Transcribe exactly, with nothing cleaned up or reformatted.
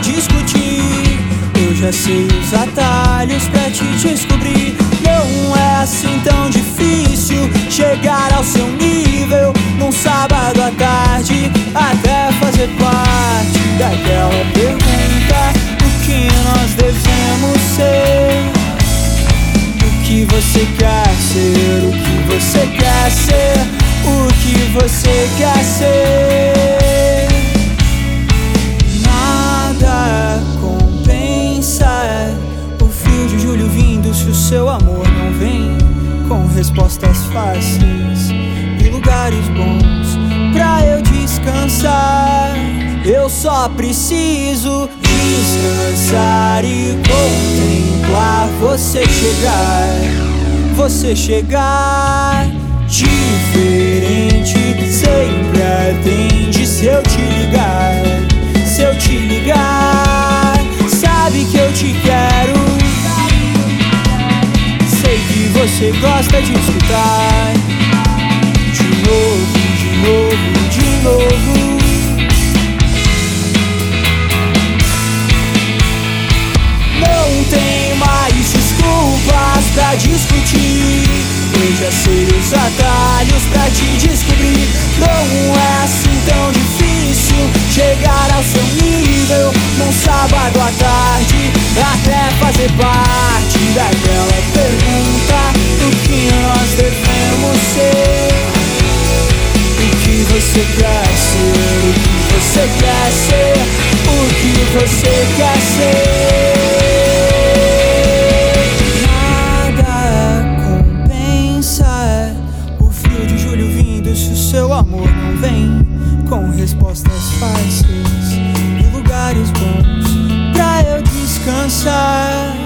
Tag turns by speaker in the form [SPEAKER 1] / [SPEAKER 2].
[SPEAKER 1] discutir. Eu já sei os atalhos pra te descobrir. Não é assim tão difícil chegar ao seu nível num sábado à tarde, até fazer parte daquela pergunta: o que nós devemos ser? O que você quer ser? O que você quer ser? O que você quer ser? Nada compensa o frio de julho vindo se o seu amor não vem com respostas fáceis e lugares bons pra eu descansar. Eu só preciso descansar e contemplar você chegar. Você chegar diferente, sempre atende se eu te ligar. Se eu te ligar, sabe que eu te quero. Sei que você gosta de escutar de novo, de novo, de novo. Não tem mais desculpas pra discutir. Eu já sei os atalhos pra te descobrir. Não é assim tão difícil chegar ao seu nível num sábado à tarde, até fazer parte daquela pergunta: o que nós devemos ser? O que você quer ser? O que você quer ser? O que você quer ser? Se o seu amor não vem com respostas fáceis e lugares bons pra eu descansar.